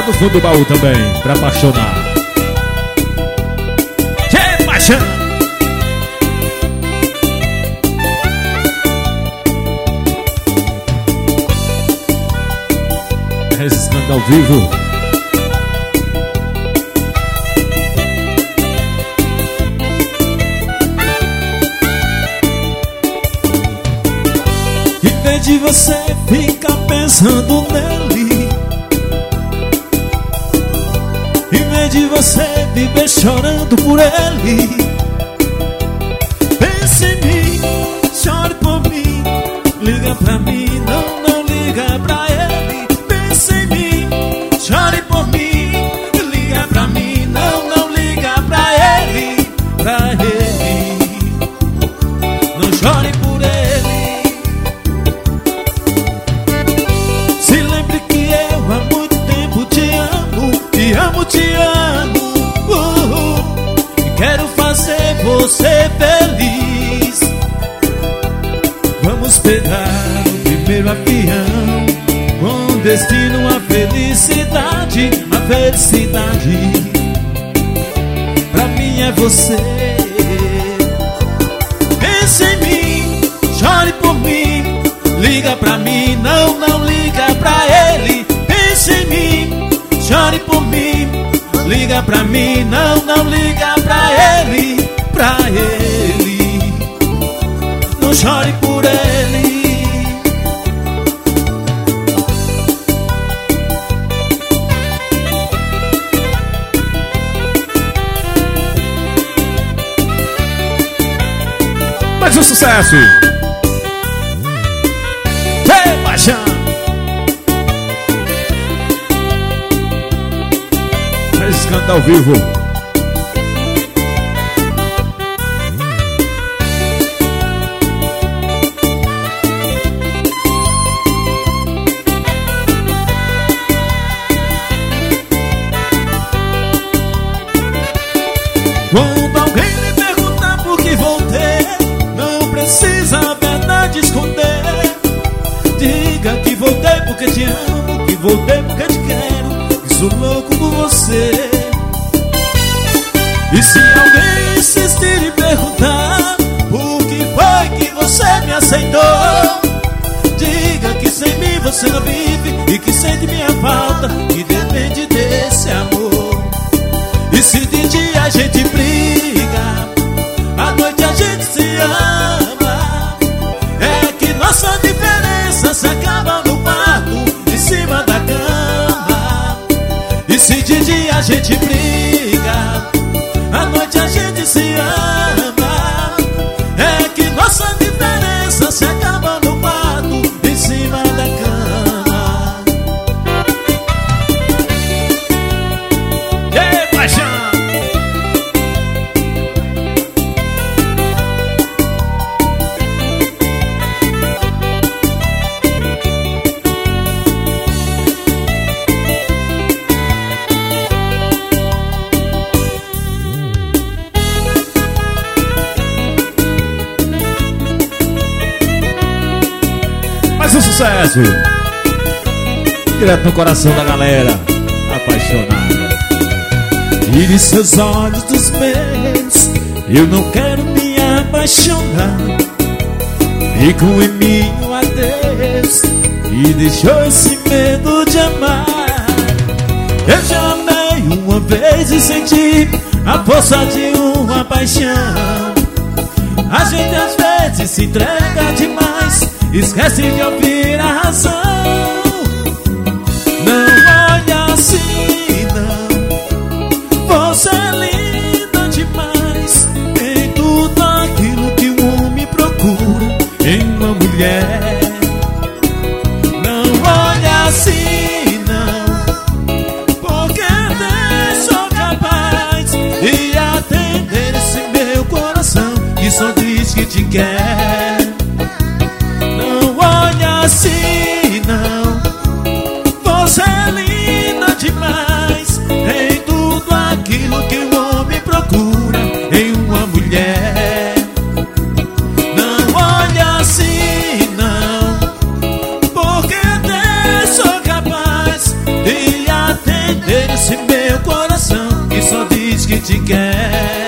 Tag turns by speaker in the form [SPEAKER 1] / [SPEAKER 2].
[SPEAKER 1] do fundo do baú também, pra apaixonar. Que paixão! Resiscando ao vivo.
[SPEAKER 2] Em vez de você ficar pensando nele, em vez de você viver chorando por ele, pense em mim, chore por mim, liga pra mim, não liga pra ele. Pense em mim, chore por mim, liga pra mim, não liga pra ele, não chore por ele. Se lembre que eu há muito tempo te amo, te amo, te amo, e quero fazer você feliz. Vamos pegar o primeiro avião com destino à felicidade, a felicidade. Pra mim é você. Pense em mim, chore por mim, liga pra mim, não liga pra ele. Pense em mim, chore por mim, liga pra mim, não liga pra ele, não chore por ele.
[SPEAKER 1] Mais um sucesso!
[SPEAKER 2] Ei, paixão!
[SPEAKER 1] Resiscando ao vivo.
[SPEAKER 2] Quando alguém lhe perguntar por que voltei, não precisa a verdade esconder. Diga que voltei porque te amo, que voltei porque te quero, que sou louco por você. E se alguém insistir e perguntar por que foi que você me aceitou, diga que sem mim você não vive e que sente minha falta, que depende desse amor. E se de dia a gente briga, à noite a gente se ama, é que nossa diferença se acaba no quarto, em cima da cama. E se de dia a gente briga, à noite a gente se ama, é que nossa diferença se acaba no quarto, em cima da cama. Que paixão!
[SPEAKER 1] Mais um sucesso! Direto no coração da galera apaixonada.
[SPEAKER 2] Tire seus olhos dos meus, eu não quero me apaixonar. Fico em mim um adeus e deixou esse medo de amar. Eu já amei uma vez e senti a força de uma paixão. A gente às vezes se entrega demais, esquece de ouvir a razão. Não olha assim, não. Você é linda demais, em tudo aquilo que um homem procura em uma mulher. Não olha assim, não, porque até sou capaz de atender esse meu coração que só diz que te quer. Não olha assim, não, você é linda demais, em tudo aquilo que o homem procura em uma mulher. Não olha assim, não, porque até sou capaz de atender diz que te quer.